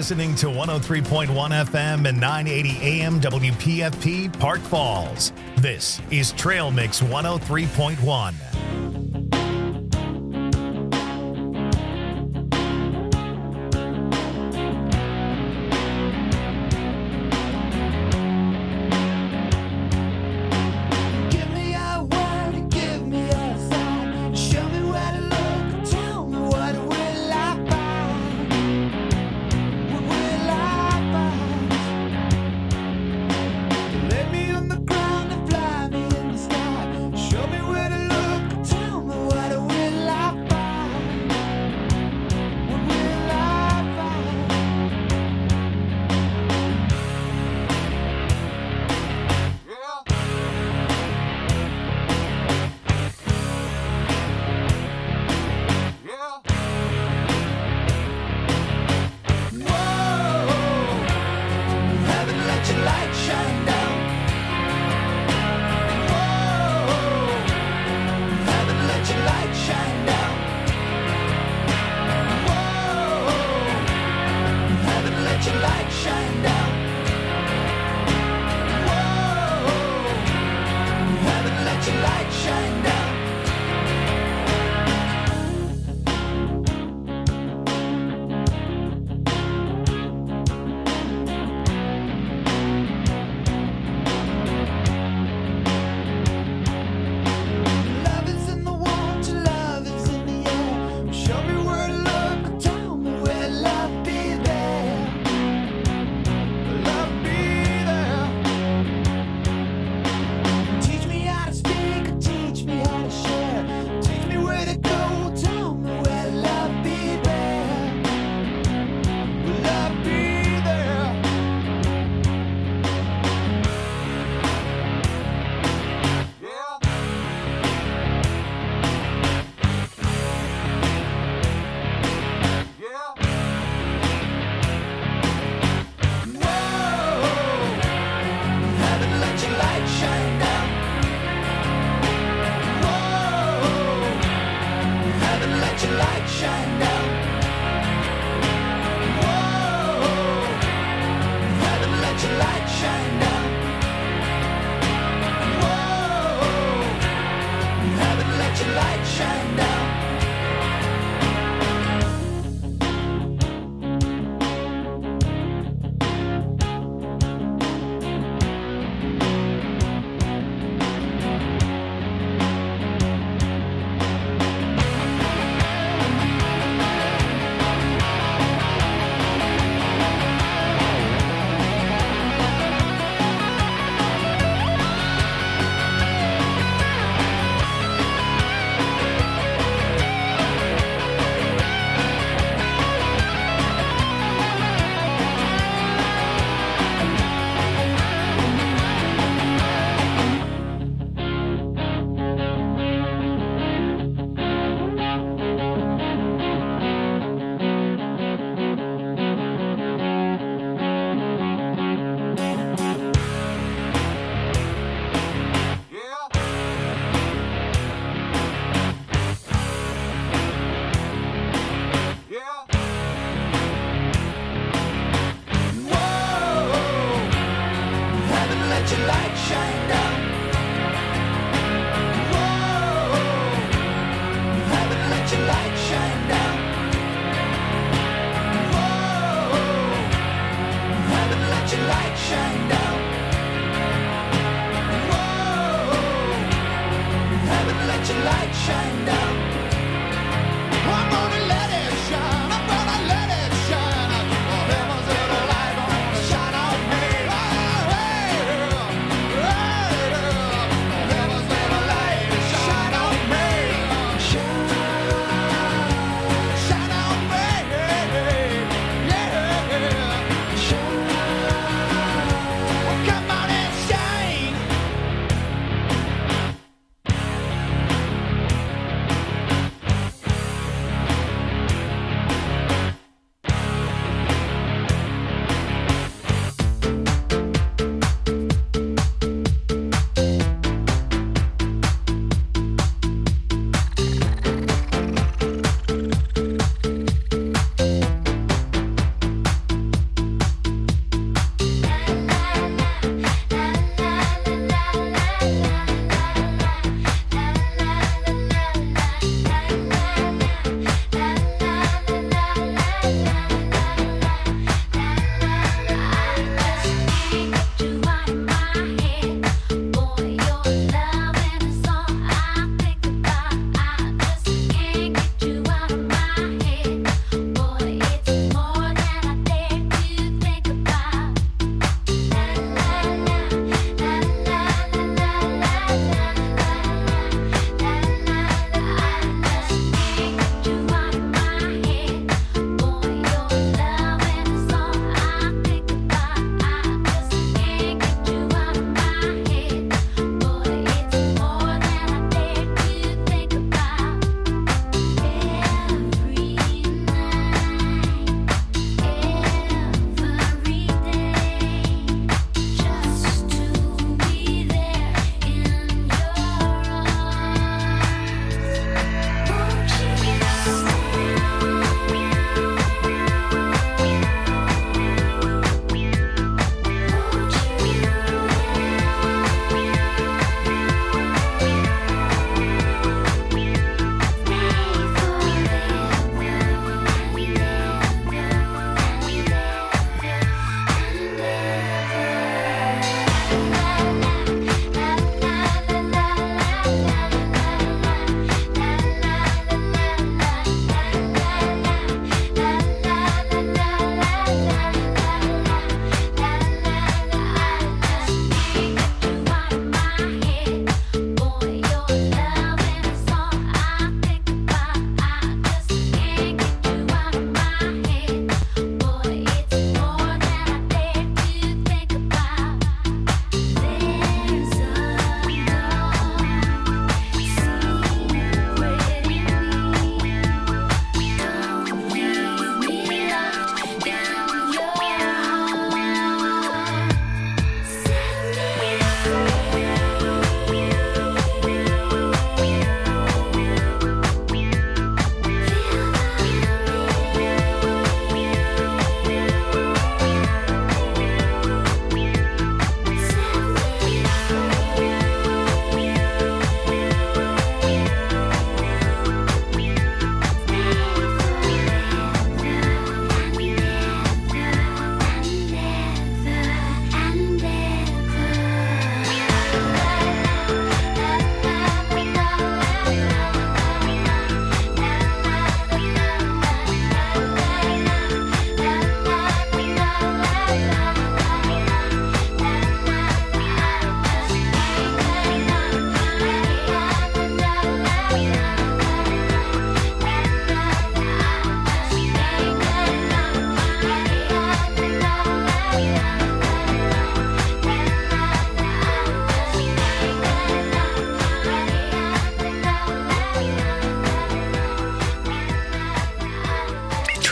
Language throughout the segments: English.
listening to 103.1 FM and 980 AM WPFP Park Falls. This is Trail Mix 103.1.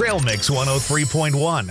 Trail Mix 103.1.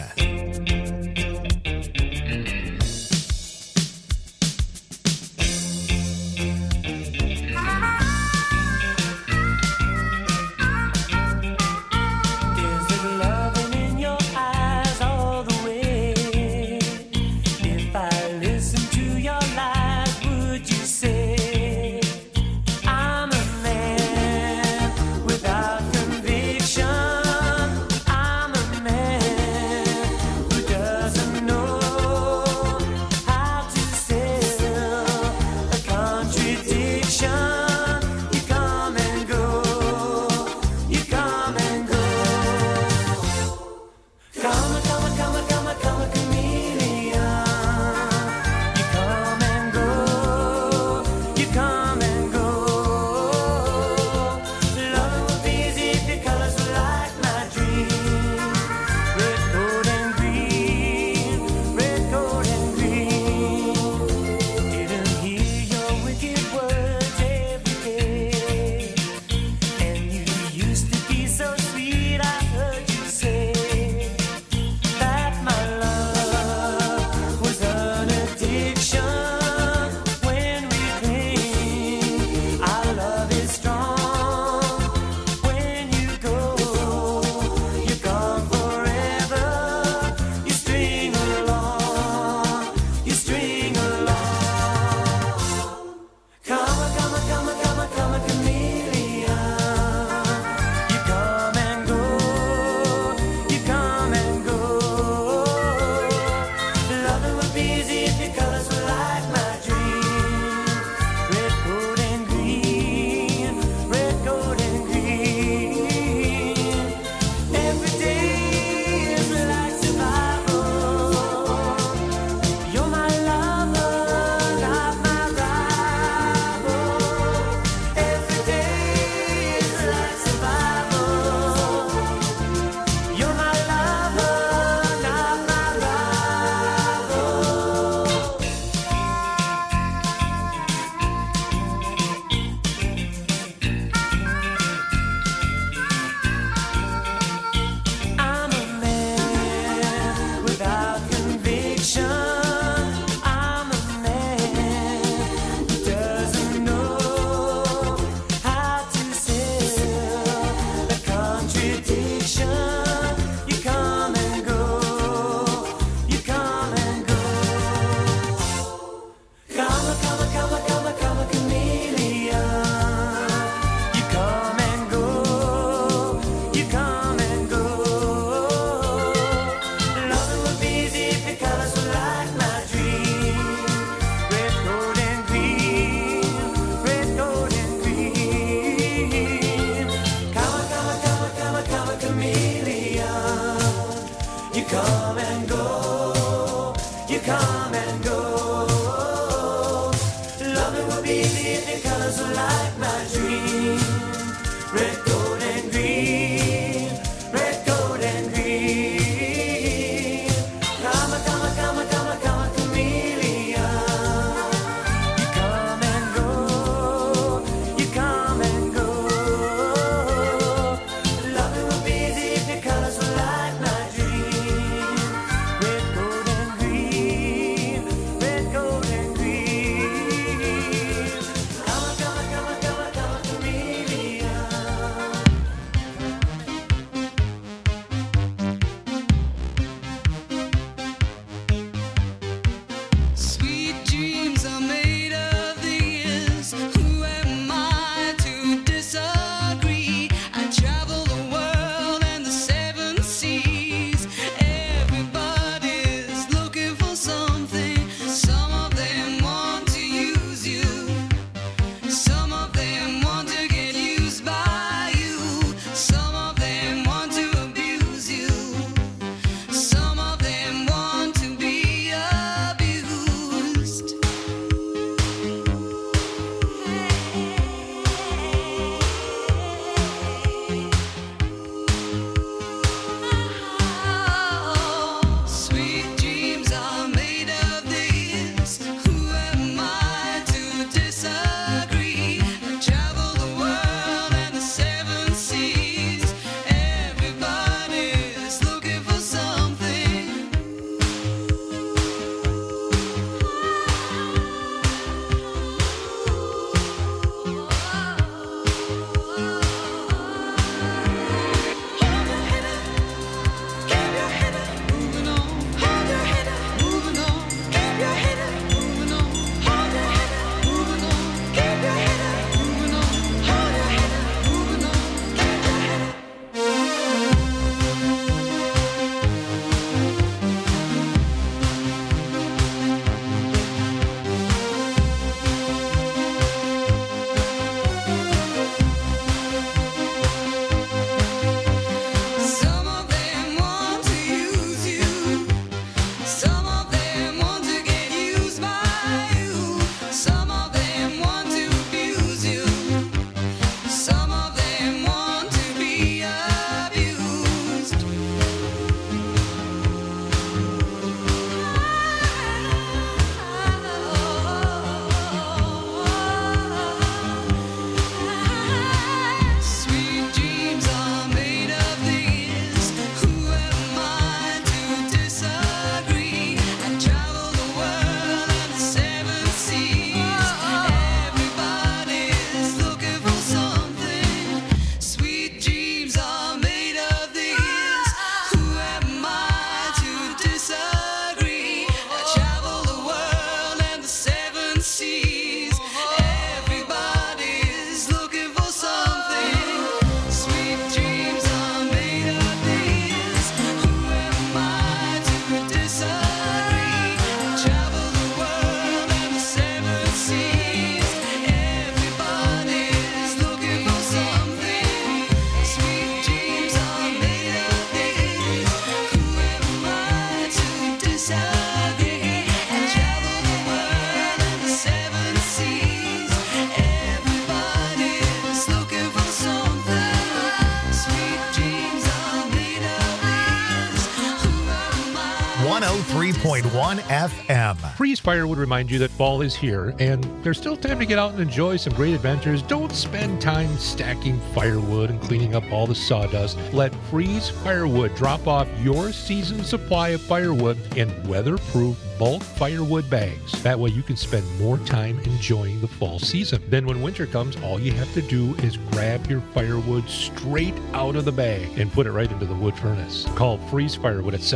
103.1 FM. Freeze Fire would remind you that fall is here, and there's still time to get out and enjoy some great adventures. Don't spend time stacking firewood and cleaning up all the sawdust. Let Freeze Firewood drop off your season's supply of firewood in weatherproof bulk firewood bags. That way you can spend more time enjoying the fall season. Then when winter comes, all you have to do is grab your firewood straight out of the bag and put it right into the wood furnace. Call Freeze Firewood at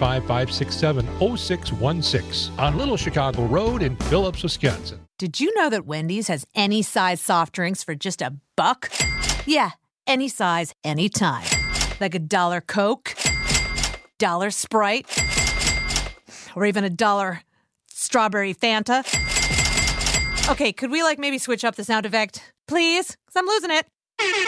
715-567-0616 on Little Chicago Road in Phillips, Wisconsin. Did you know that Wendy's has any size soft drinks for just $1? Yeah, any size, anytime. Like $1 Coke, $1 Sprite, or even $1 strawberry Fanta. Okay, could we maybe switch up the sound effect? Please? Because I'm losing it.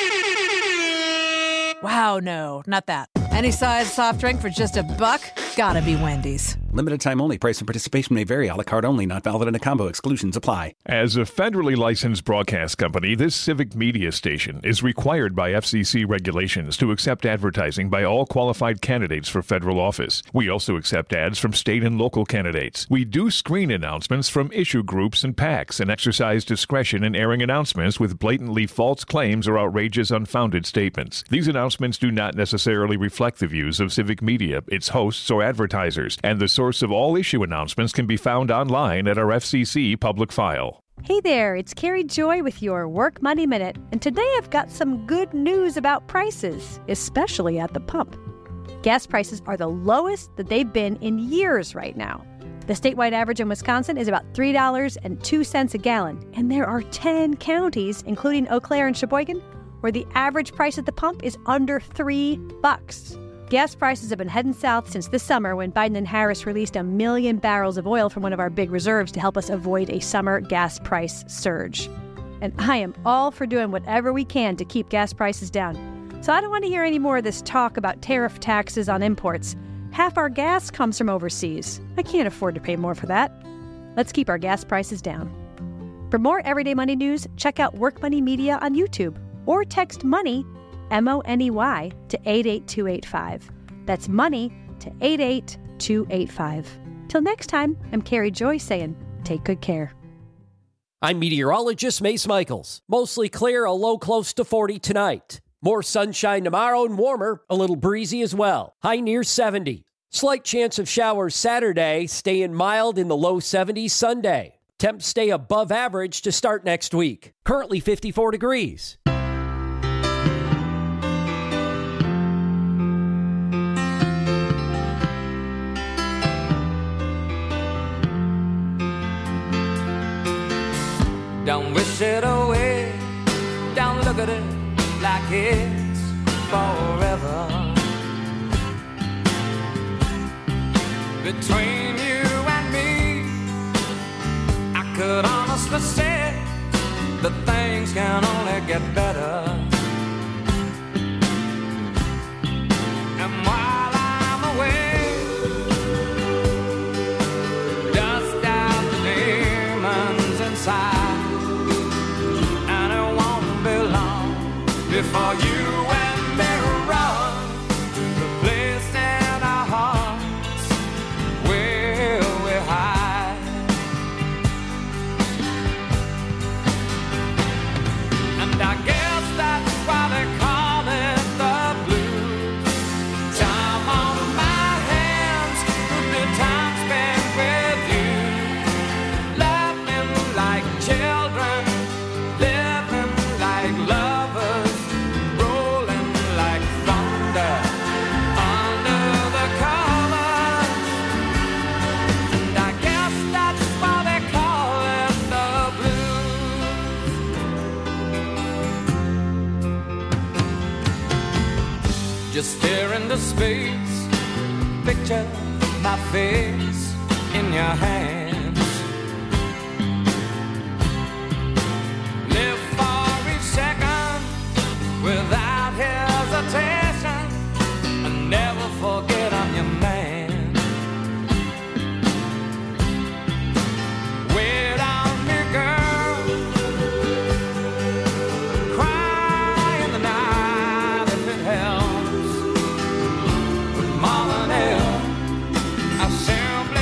Wow, no, not that. Any size soft drink for just $1? Gotta be Wendy's. Limited time only. Price and participation may vary. A la carte only. Not valid in a combo. Exclusions apply. As a federally licensed broadcast company, this civic media station is required by FCC regulations to accept advertising by all qualified candidates for federal office. We also accept ads from state and local candidates. We do screen announcements from issue groups and PACs and exercise discretion in airing announcements with blatantly false claims or outrageous, unfounded statements. These announcements do not necessarily reflect the views of civic media, its hosts, or advertisers, and the source of all issue announcements can be found online at our FCC public file. Hey there, it's Carrie Joy with your Work Money Minute, and today I've got some good news about prices, especially at the pump. Gas prices are the lowest that they've been in years right now. The statewide average in Wisconsin is about $3.02 a gallon, and there are 10 counties, including Eau Claire and Sheboygan, where the average price at the pump is under $3. Gas prices have been heading south since this summer when Biden and Harris released 1 million barrels of oil from one of our big reserves to help us avoid a summer gas price surge. And I am all for doing whatever we can to keep gas prices down. So I don't want to hear any more of this talk about tariff taxes on imports. Half our gas comes from overseas. I can't afford to pay more for that. Let's keep our gas prices down. For more Everyday Money news, check out Work Money Media on YouTube or text MONEY, MONEY, to 88285. That's money to 88285. Till next time, I'm Carrie Joy saying, take good care. I'm meteorologist Mace Michaels. Mostly clear, a low close to 40 tonight. More sunshine tomorrow and warmer, a little breezy as well. High near 70. Slight chance of showers Saturday, staying mild in the low 70s Sunday. Temps stay above average to start next week. Currently 54 degrees. Don't wish it away, don't look at it like it's forever. Between you and me, I could honestly say that things can only get better. And while I'm away, dust out the demons inside. Before you and me run to the place in our hearts where we hide. And I guess that's why they call it the blues. Time on my hands, good time spent with you. Laughing like children, living like lovers. Just stare into space, picture my face in your hands. Live for each second without hesitation, and never forget I'm your man. Wait on me, girl, cry in the night if it helps. More than ever, I simply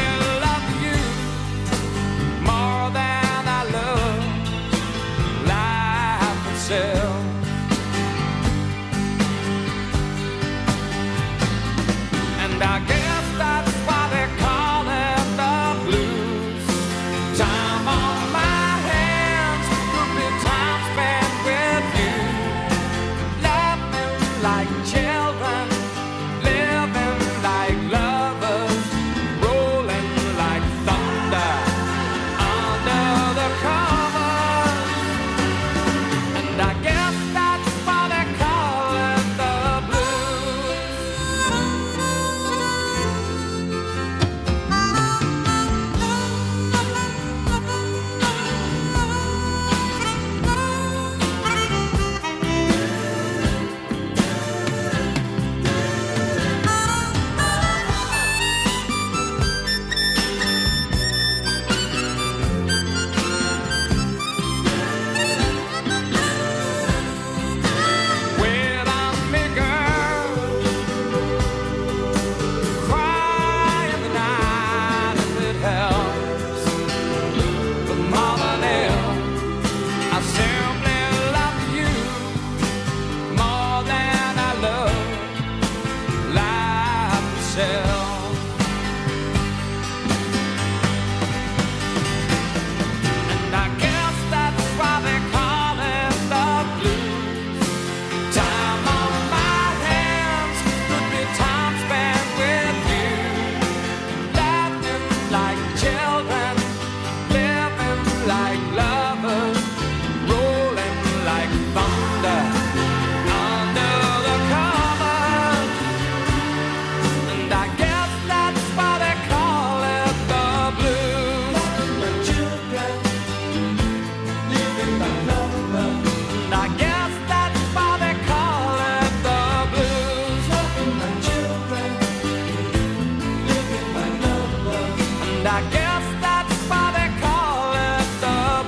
children, living like lovers, rolling like thunder under the covers. And I guess that's why they call it the blues. My children, living like lovers. And I guess that's why they call it the blues. My children, living like lovers. And I guess that's why they call it the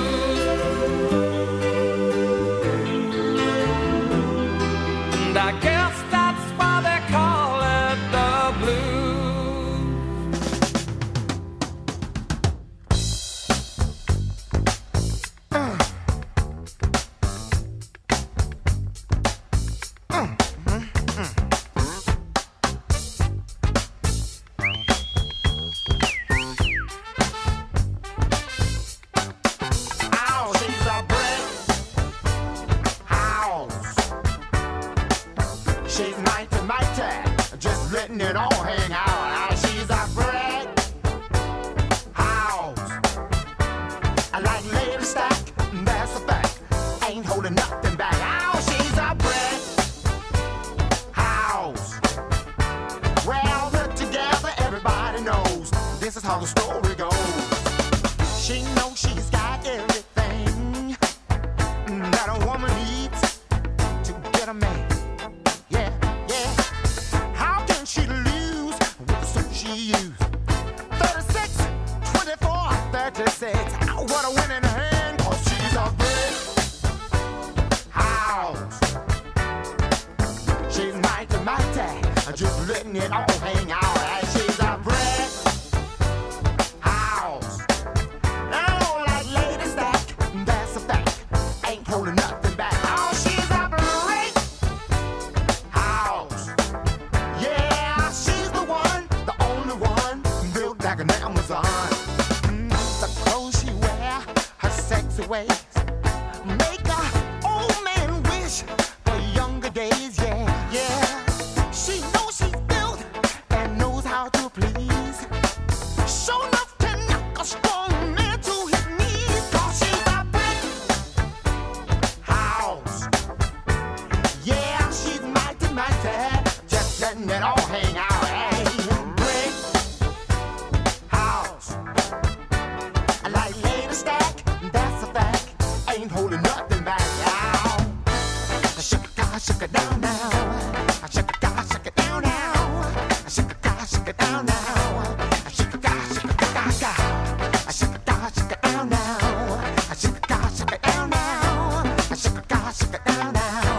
blues. And I guess that's why they call it the blues. Ow, she's a brick house. She's mighty, mighty, just letting it all hang out. Ow, she's a brick house. I like lady stack, that's a fact. Ain't holding nothing back. Ow, she's a brick house. Well, put together, everybody knows this is how the story goes. She knows she's got everything that a woman needs to get a man. Yeah, yeah. How can she lose with the suit she used? 36, 24, 36. Oh, what a winning hand, 'cause she's a brick house. She's mighty, mighty, just letting it all hang out. And she's a brick house. I don't like lady stack, that's a fact. Ain't holding nothing back. Oh, she's a brick house. Yeah, she's the one, the only one, built like an Amazon. The clothes she wear, her sexy ways, make a old man wish for younger days. Yeah, yeah. She knows she's built and knows how to please. Show enough to knock a strong man to his knees. 'Cause she's a brick house. Yeah, she's mighty, mighty, just letting it all hang out. Hey, brick house. I like lady stack, that's a fact. Ain't holding nothing back. Ow. Shake it down now. Shake it down now. Shake it down now. Shake it down now. Shake it down now. Shake it down now. Shake it down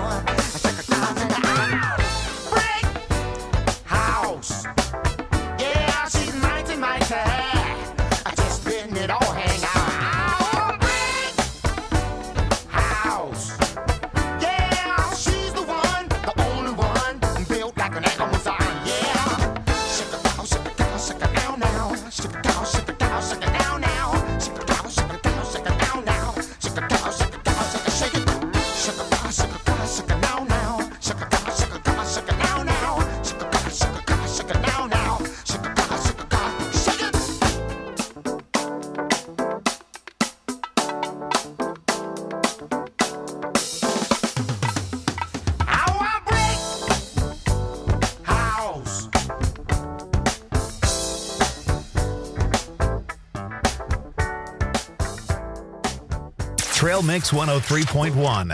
now. Brick house. Yeah, she's mighty, mighty. Just letting it all hang out. Brick house. Yeah, she's the one, the only one, built like an Amazon. Yeah. Shake it down now. Shake it down now. Shake it down now. Shake it now. Shake it now now. Shake it down now. Shake it now now. Shake it now now. Shake it now now. Shake it now now. Shake it Our brick house. Trail Mix 103.1.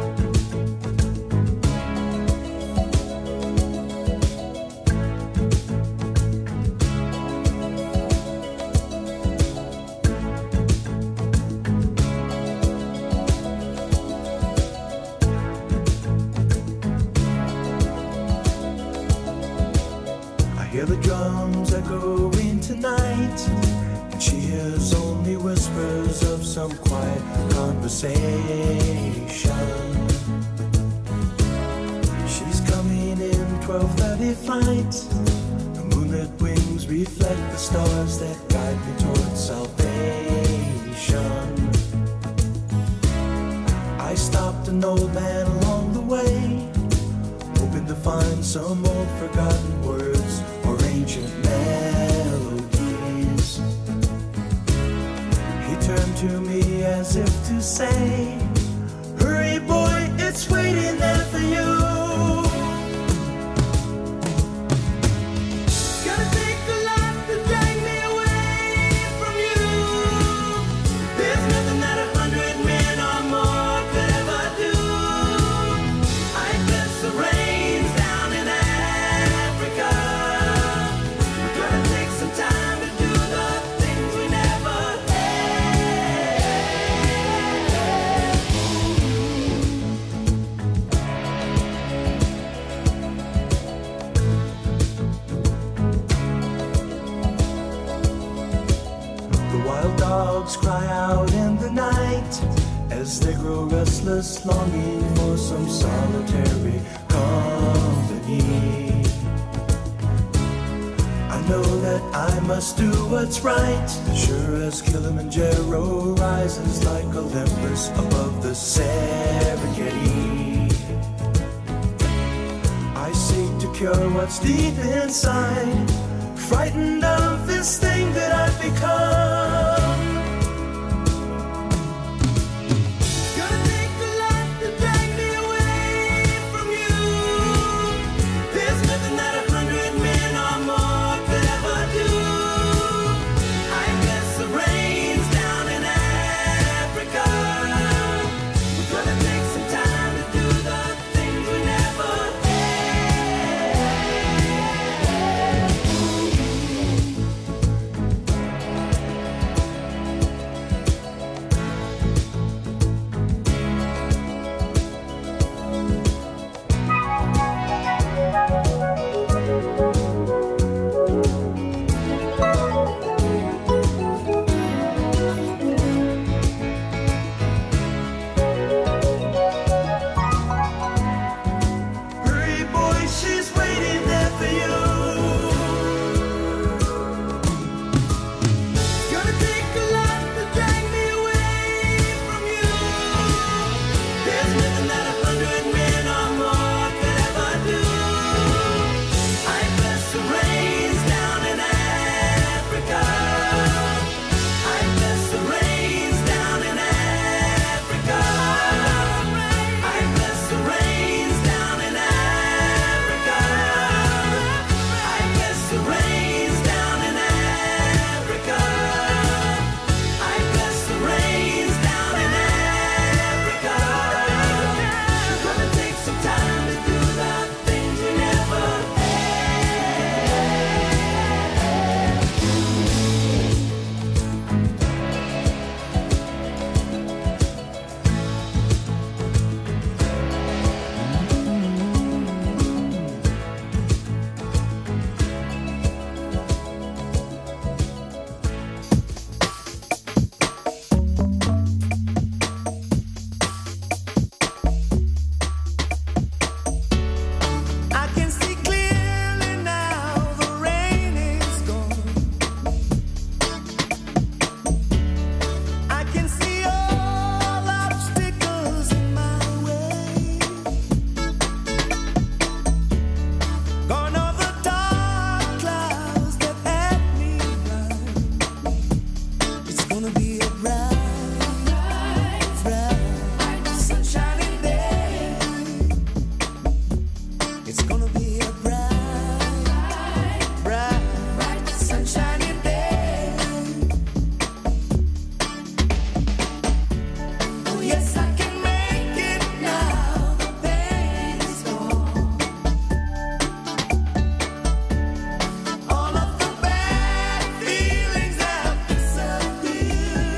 I hear the drums echoing tonight, and she hears only whispers of some quiet conversation. She's coming in 12:30 flight. The moonlit wings reflect the stars that guide me towards salvation. I stopped an old man along the way, hoping to find some old forgotten words or ancient melodies. to me as if to say, hurry boy, it's waiting there for you. Gonna take a lot to drag me away from you. There's nothing that 100 men or more could ever do. I bless the rains down in Africa. We're gonna take some time to do the things we never The wild dogs cry out in the night as they grow restless, longing for some solitary company. I know that I must do what's right, sure as Kilimanjaro rises like Olympus above the Serengeti. I seek to cure what's deep inside, frightened of this thing that I've become. Gonna take a lot to drag me away from you. There's nothing that 100 men or more could ever do. I bless the rains down in Africa. We're gonna take some time to do the things we never Hurry, boy, she's waiting there for you. Gonna take a lot to drag me away from you. There's nothing that 100 men or more could ever do. I bless the rains down in Africa. I bless the rains down in Africa. I bless the rains down in Africa. I bless the rains down in Africa. I bless the rains down in Africa. We're gonna take some time to do the things we never I can see clearly now, the rain is gone. I can see all obstacles in my way. Gone are the dark clouds that had me blind. It's gonna be a bright, sunshiny day. It's gonna be a bright, sunshiny day. Oh yes, I can make it now. The pain is gone. All of the bad feelings have disappeared.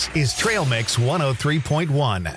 This is Trail Mix 103.1.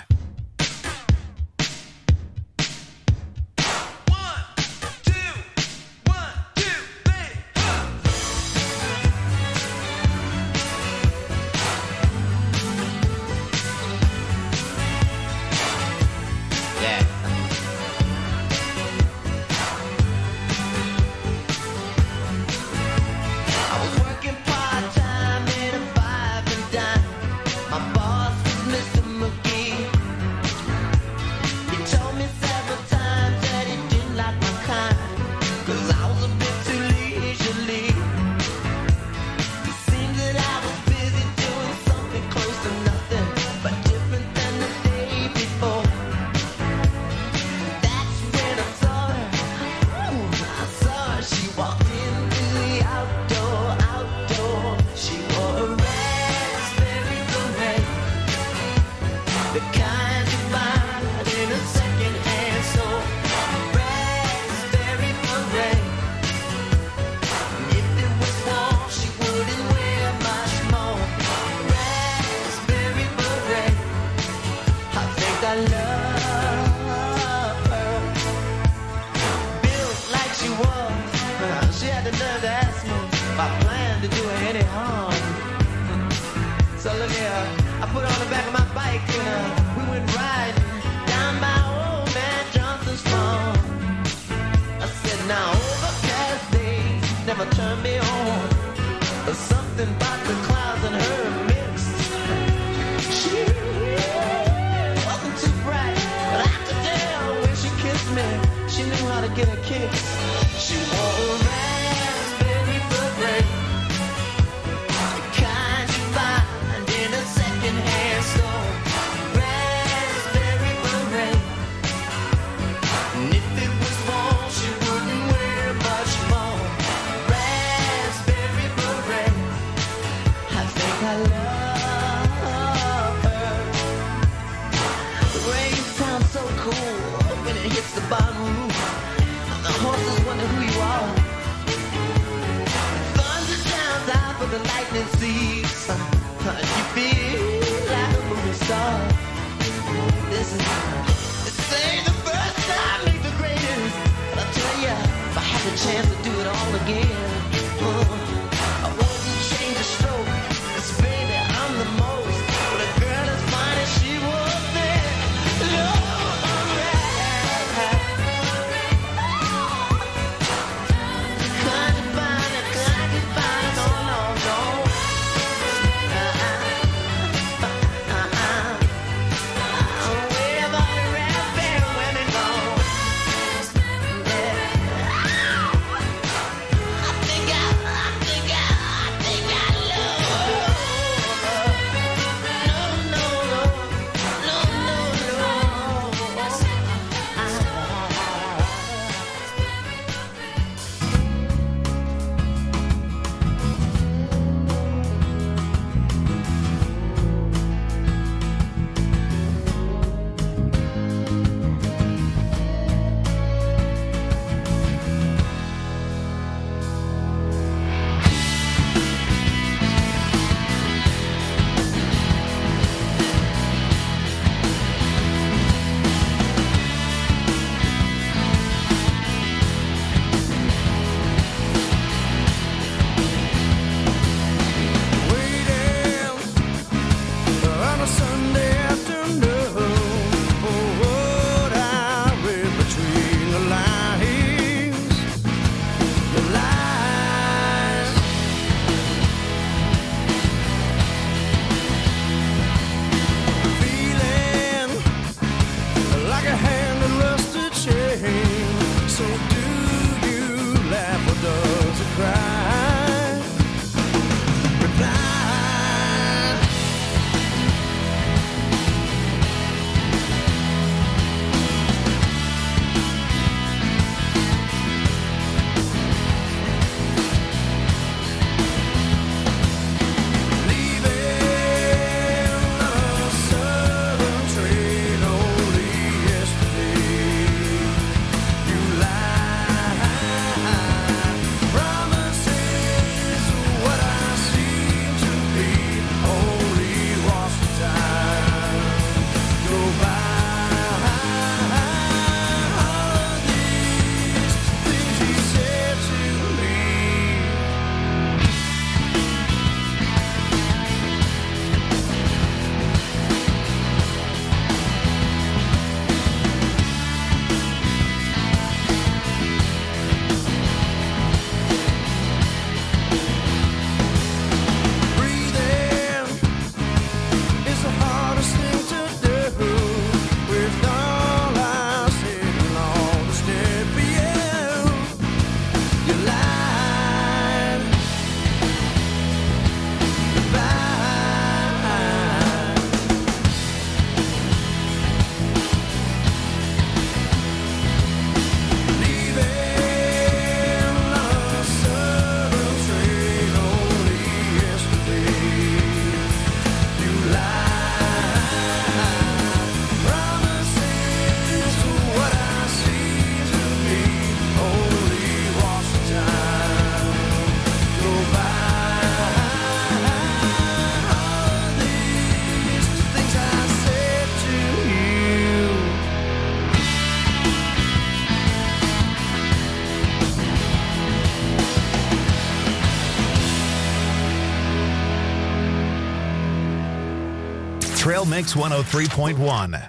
Trail Mix 103.1.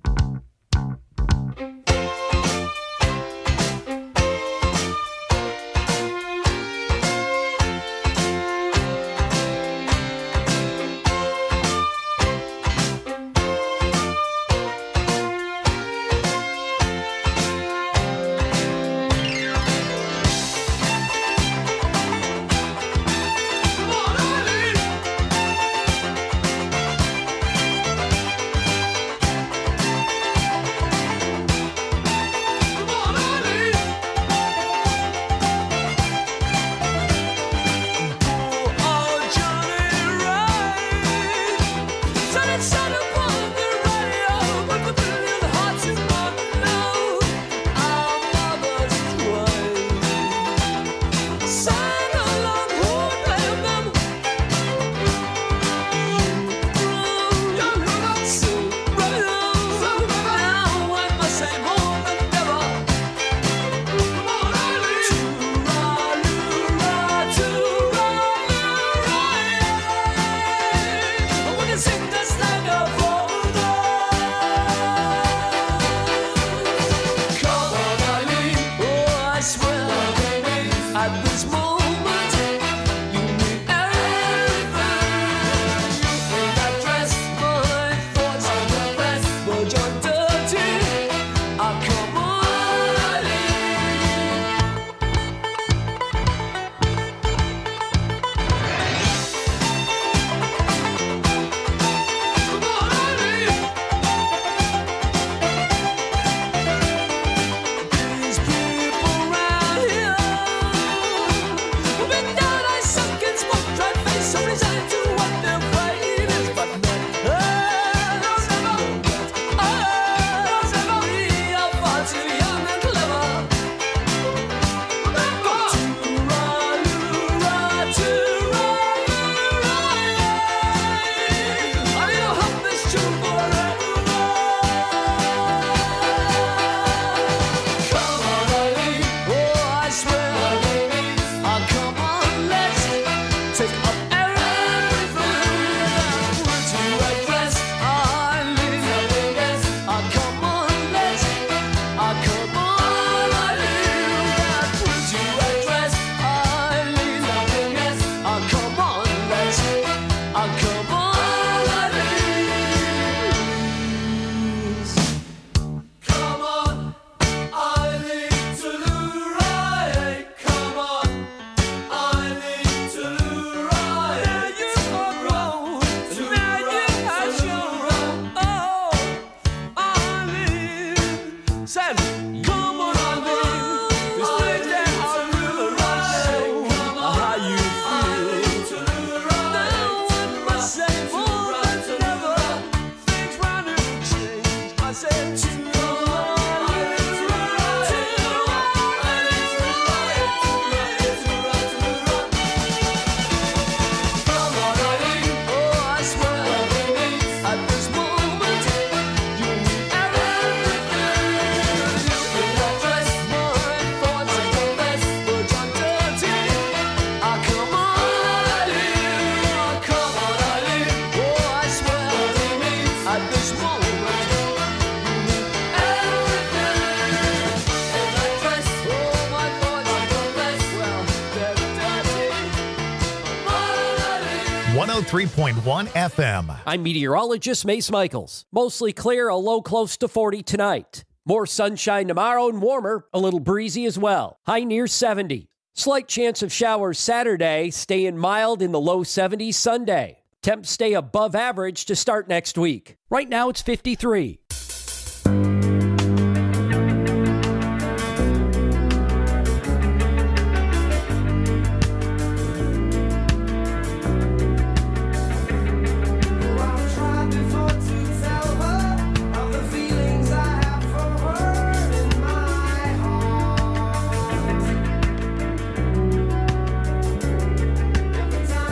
.1 FM. I'm meteorologist Mace Michaels. Mostly clear, a low close to 40 tonight. More sunshine tomorrow and warmer, a little breezy as well. High near 70. Slight chance of showers Saturday, staying mild in the low 70s Sunday. Temps stay above average to start next week. Right now it's 53.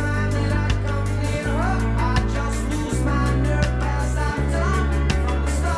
From the start.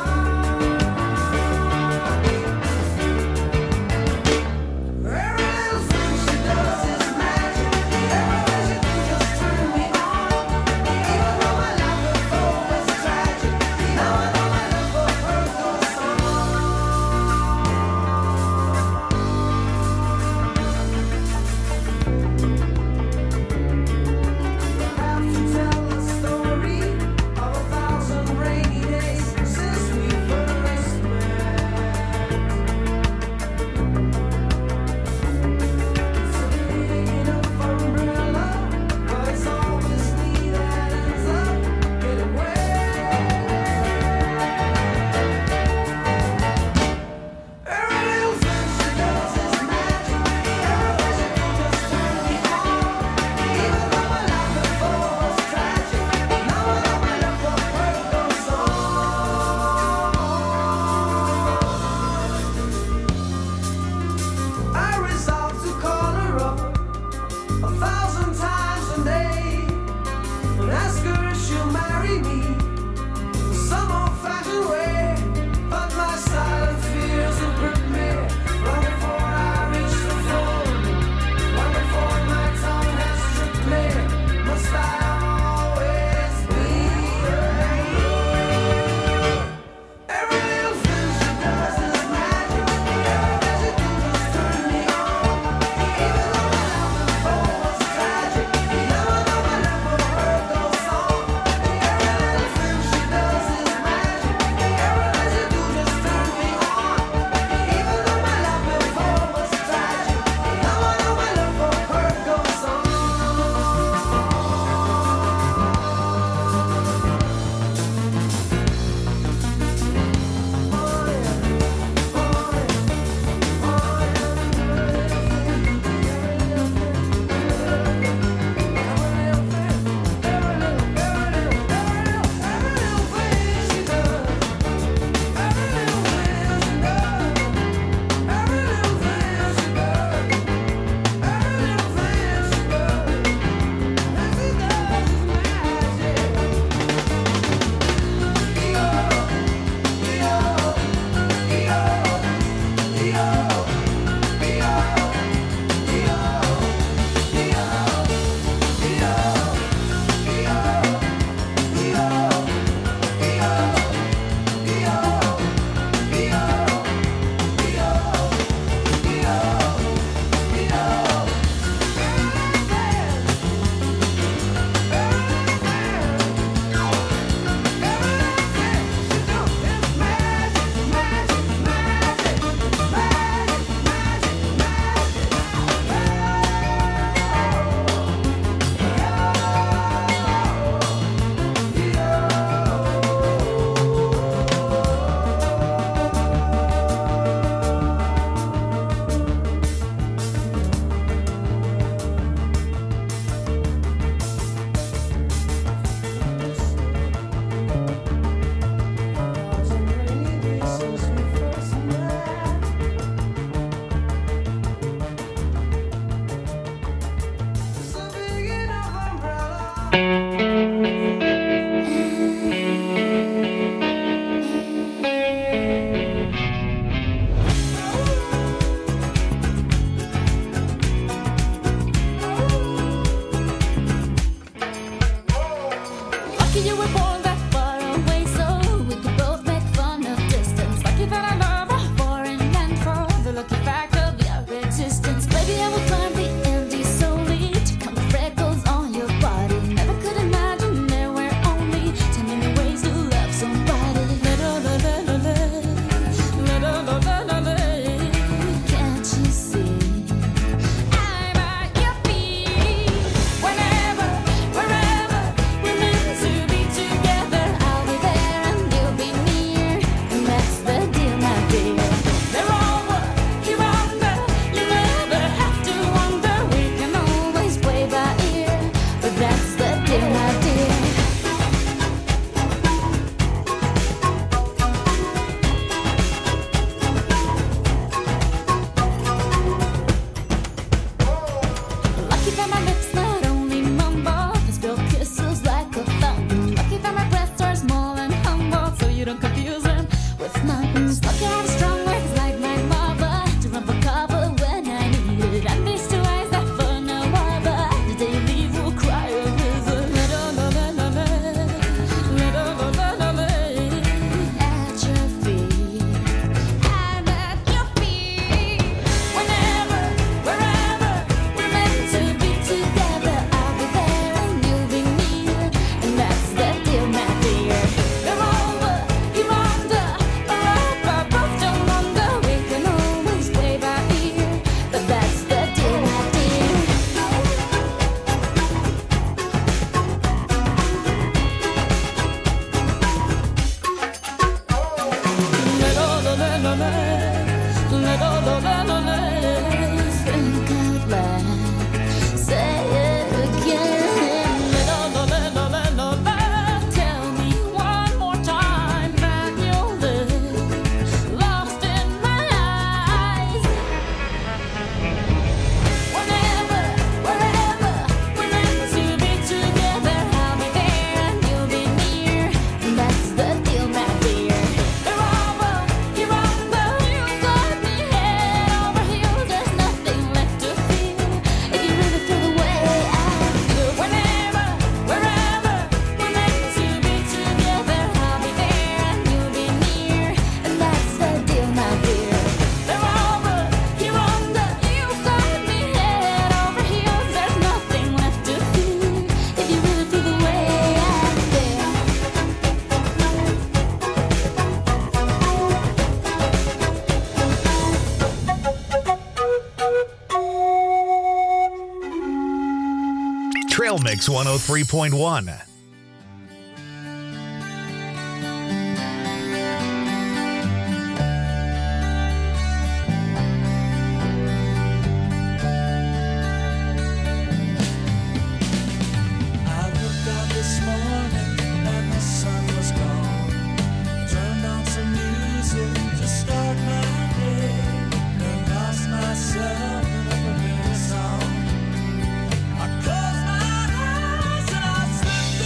with mountains. Look at a strong words like my mother to run for cover when I need it. And these two eyes that for no other. The day you leave will cry a river. At your feet, I'm at your feet. Whenever, wherever we're meant to be together, I'll be there and you'll be near, and that's the deal, my dear. You're over, you're under, or up above, don't wonder. We can always play by ear, but that's the deal, my dear. Think out loud, say it again. Tell me one more time that you'll live lost in my eyes. Whenever, wherever we're meant to be together, I'll be there and you'll be near, and that's the deal, my dear. You're over, you're under, you got me head over heels. There's nothing left to feel if you really feel the way I feel. Whenever, wherever we're meant to be together, I'll be there and you'll be near, and that's the deal, my dear. You're over, you're under, you got me head over heels. There's nothing left to feel if you really feel the way I feel. Trail Mix 103.1. I looked out this morning and the sun was gone. Turned on some music to start my day, and lost myself in a familiar song. I closed my eyes and I slipped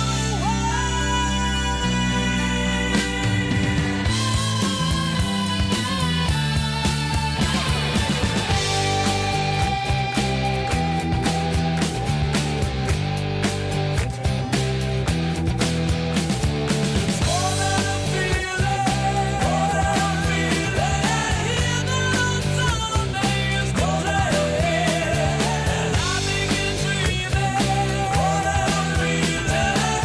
It's more than a feeling, more than a feeling. Hear the notes on the maze, more than a feeling. And I begin dreaming, more than a feeling.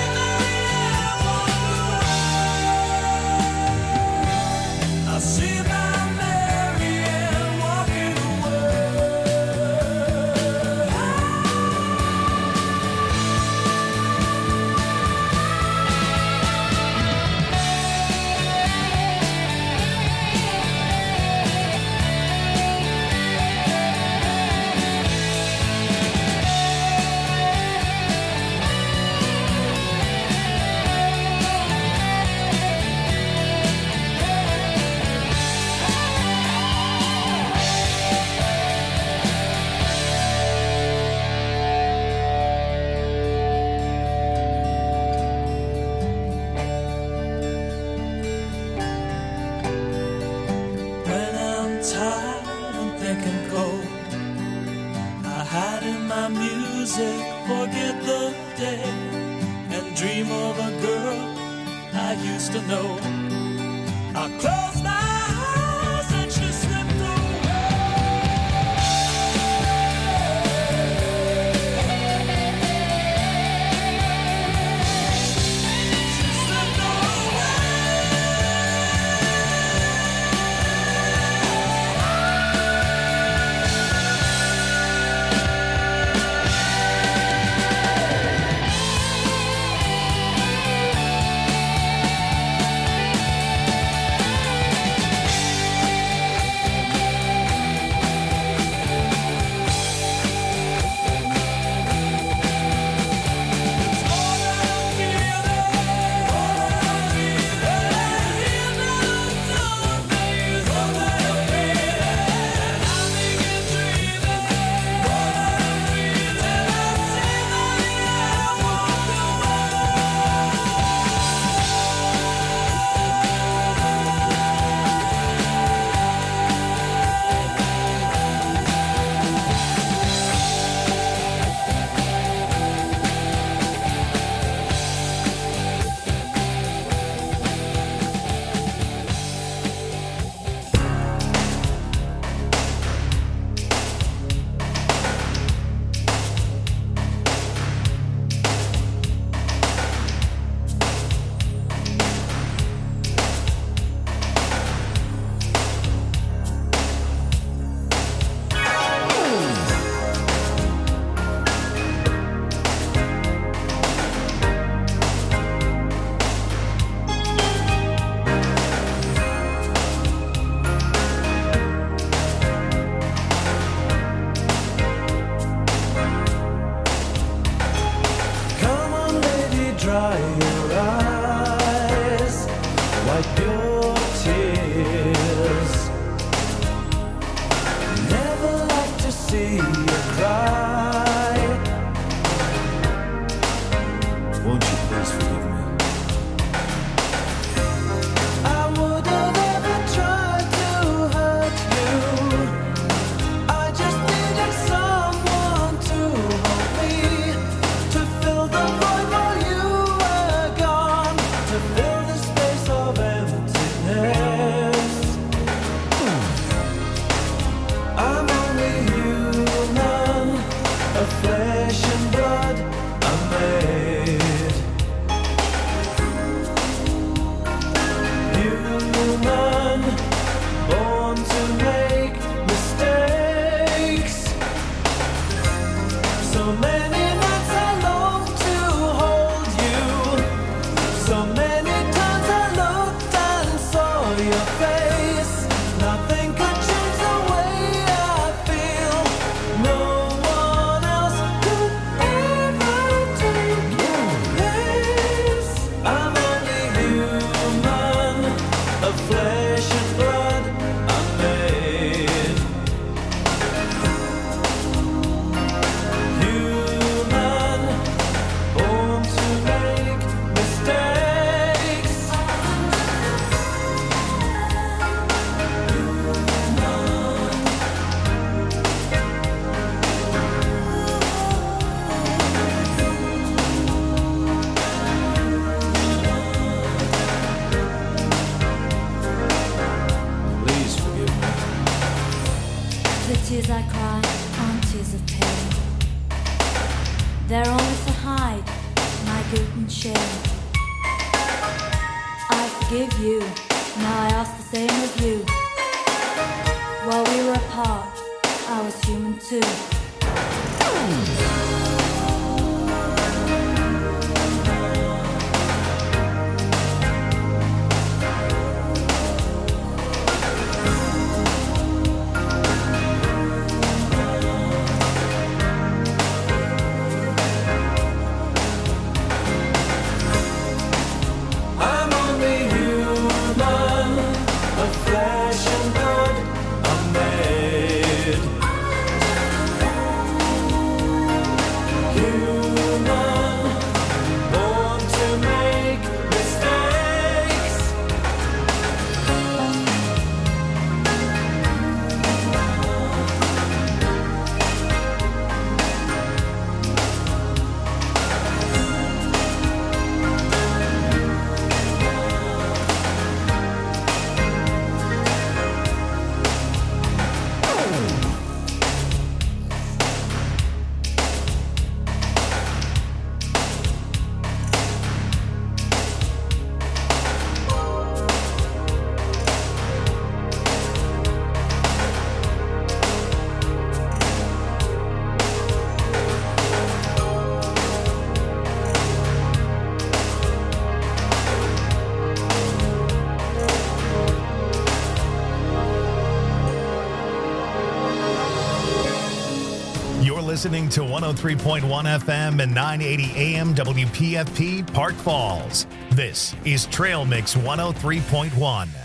I see my Marianne walking away. When I'm tired and thinking cold, I hide in my music, forget the day, and dream of a girl I used to know. I close my eyes and she slipped away. She slipped away. of your face. Nothing could change the way I feel. No one else could ever take your place. I'm only human, of flesh and blood I'm made. Human, born to make mistakes. Please forgive me. The tears I cry aren't tears of pain. They're only to hide my guilt and shame. I forgive you, now I ask the same of you. While we were apart, I was human too. I'm only human, of flesh and blood I'm made. Human, born to make mistakes. You're listening to 103.1 FM and 980 AM WPFP Park Falls. This is Trail Mix 103.1.